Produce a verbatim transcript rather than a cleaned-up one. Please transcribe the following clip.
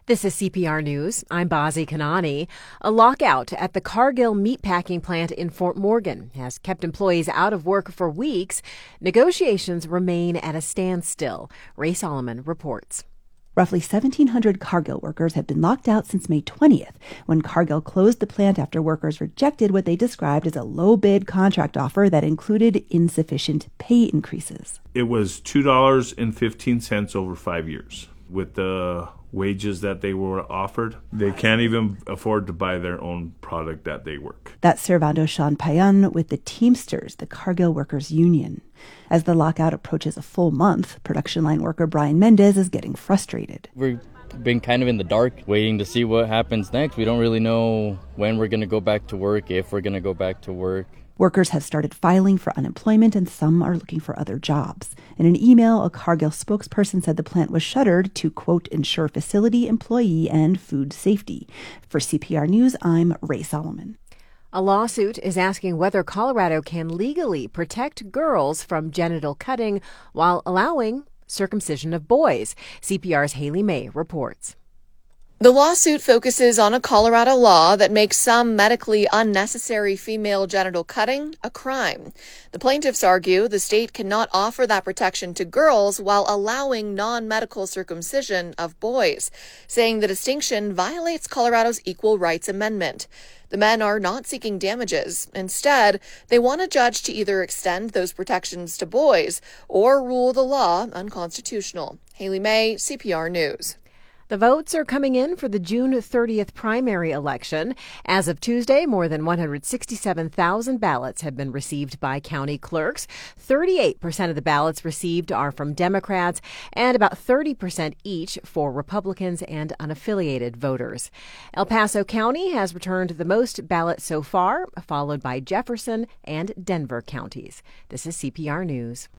This is C P R News. I'm Bazi Kanani. A lockout at the Cargill meatpacking plant in Fort Morgan has kept employees out of work for weeks. Negotiations remain at a standstill. Ray Solomon reports. Roughly seventeen hundred Cargill workers have been locked out since May twentieth, when Cargill closed the plant after workers rejected what they described as a low-bid contract offer that included insufficient pay increases. It was two dollars and fifteen cents over five years. With the wages that they were offered, they can't even afford to buy their own product that they work. That's Servando Sean Payan with the Teamsters, the Cargill Workers Union. As the lockout approaches a full month, production line worker Brian Mendez is getting frustrated. We've been kind of in the dark, waiting to see what happens next. We don't really know when we're going to go back to work, if we're going to go back to work. Workers have started filing for unemployment, and some are looking for other jobs. In an email, a Cargill spokesperson said the plant was shuttered to, quote, ensure facility, employee, and food safety. For C P R News, I'm Ray Solomon. A lawsuit is asking whether Colorado can legally protect girls from genital cutting while allowing circumcision of boys. C P R's Haley May reports. The lawsuit focuses on a Colorado law that makes some medically unnecessary female genital cutting a crime. The plaintiffs argue the state cannot offer that protection to girls while allowing non-medical circumcision of boys, saying the distinction violates Colorado's Equal Rights Amendment. The men are not seeking damages. Instead, they want a judge to either extend those protections to boys or rule the law unconstitutional. Haley May, C P R News. The votes are coming in for the June thirtieth primary election. As of Tuesday, more than one hundred sixty-seven thousand ballots have been received by county clerks. thirty-eight percent of the ballots received are from Democrats and about thirty percent each for Republicans and unaffiliated voters. El Paso County has returned the most ballots so far, followed by Jefferson and Denver counties. This is C P R News.